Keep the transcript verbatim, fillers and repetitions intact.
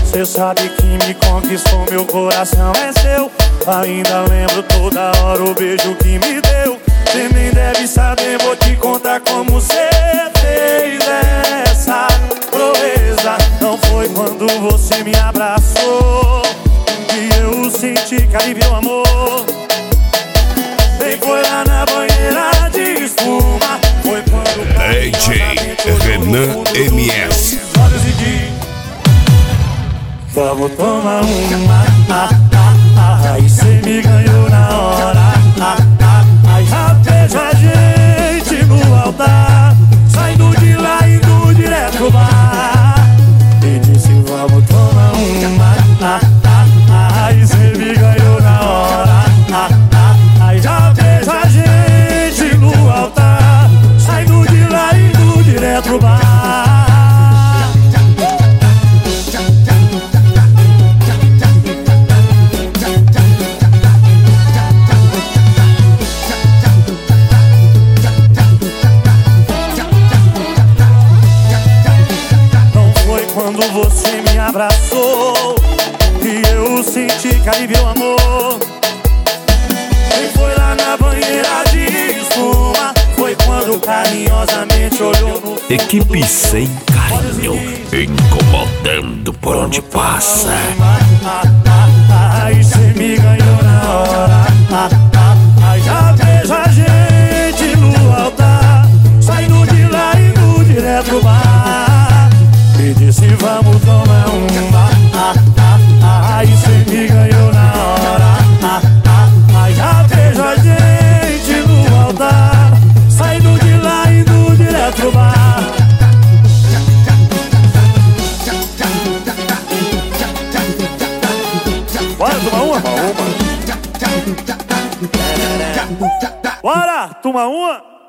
Cê sabe que me conquistou, meu coração é seu. Ainda lembro toda hora o beijo que me deu. Cê nem deve saber, vou te contar como cê fez essa proeza. Não foi quando você me abraçou que eu senti que alivio amor. Nem foi lá na banheira de espuma. Foi quando D J Renan M S. Vamos tomar uma, ah, ah, ah, aí cê me ganhou na hora, ah, ah, aí já vejo a gente no altar, saindo de lá e indo direto pro bar. E disse vamos tomar uma, ah, ah, ah, aí cê me ganhou na hora, ah, ah, aí já vejo a gente no altar, saindo de lá e indo direto pro bar. Quando você me abraçou e eu senti que alivio amor. E foi lá na banheira de espuma. Foi quando carinhosamente olhou no... Equipe sem carinho, incomodando por onde passa. Aí cê me ganhou na hora, aí já vejo a gente no altar, saindo de lá e indo direto pro bar. E disse vamos tomar uma, ah, ah, ah, aí cê me ganhou na hora, ah, ah, aí já vejo a gente no altar, saindo de lá e indo direto pro bar. Bora tomar uma? Uma. Bora tomar uma?